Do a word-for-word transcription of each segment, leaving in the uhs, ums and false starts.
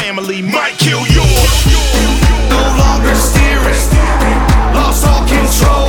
family might kill yours. No longer steering, lost all control.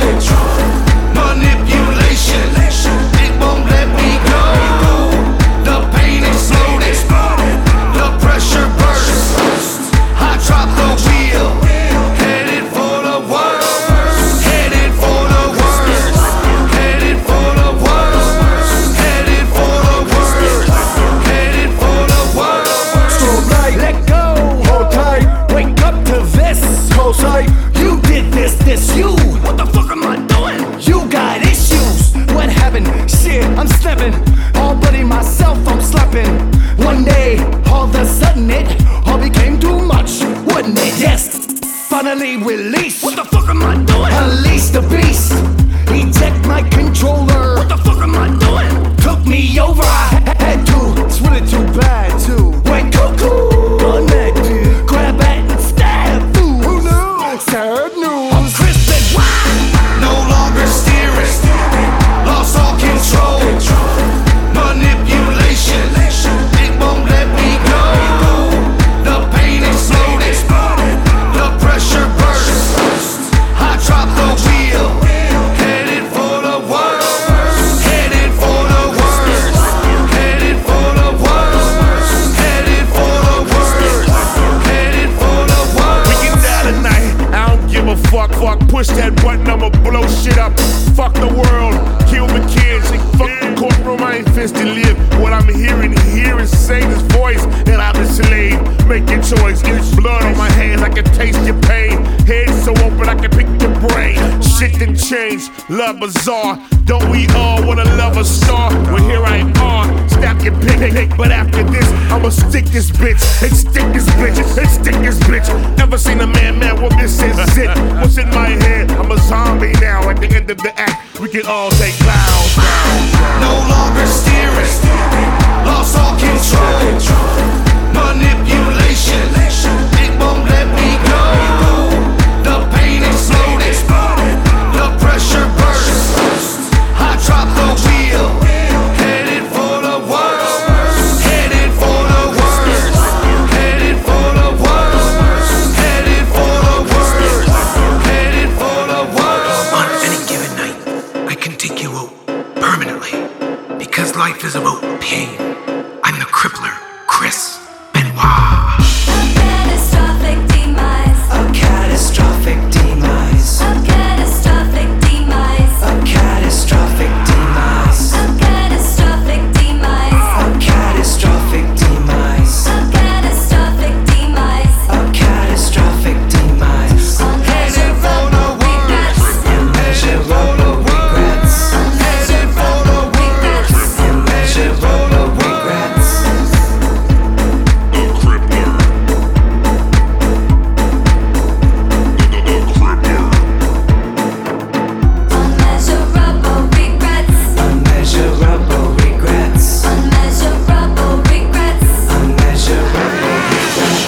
Manipulation, it won't let me go. The pain exploded, the pressure burst. I dropped the wheel, headed for the worst. Headed for the worst. Headed for the worst. Headed for the worst. Headed for the worst. Strobe light, let go, hold tight, wake up to this. Cold sight, you did this, this you. What the fuck am I doing? You got issues. What happened? Shit, I'm stepping. All bloody myself, I'm slapping. One day, all of a sudden it all became too much, wouldn't it? Yes, finally released. What the fuck am I doing? Unleash the beast. Eject my controller. What the fuck am I doing? Took me over. I had to. It's really too bad too. Went cuckoo on that dude. Grab it and stab. Ooh, who knew? Sad news. I'm crispin'. No longer steering, lost all control. Manipulation, it won't let me go. The pain exploded, the pressure burst. I dropped the wheel, headed for the worst. Headed for the worst. Headed for the worst. Headed for the worst. Headed for the worst. We can die tonight, I don't give a fuck. Fuck, push that button, I'ma blow shit up. Fuck the world, kill the kids. Fuck the courtroom, I ain't fist to live. What I'm hearing here is Satan's voice, and I'm a slave. Make your choice. There's blood on my hands, I can taste your pain. Head so open, I can pick your brain. Shit done changed, love bizarre. Don't we all wanna love a star? Well, here I are, snap your pick. But after this, I'ma stick this bitch, and stick this bitch, and stick this bitch. Ever seen a man mad? Well, this is it. What's in my head? I'm a zombie now. At the end of the act, we can all take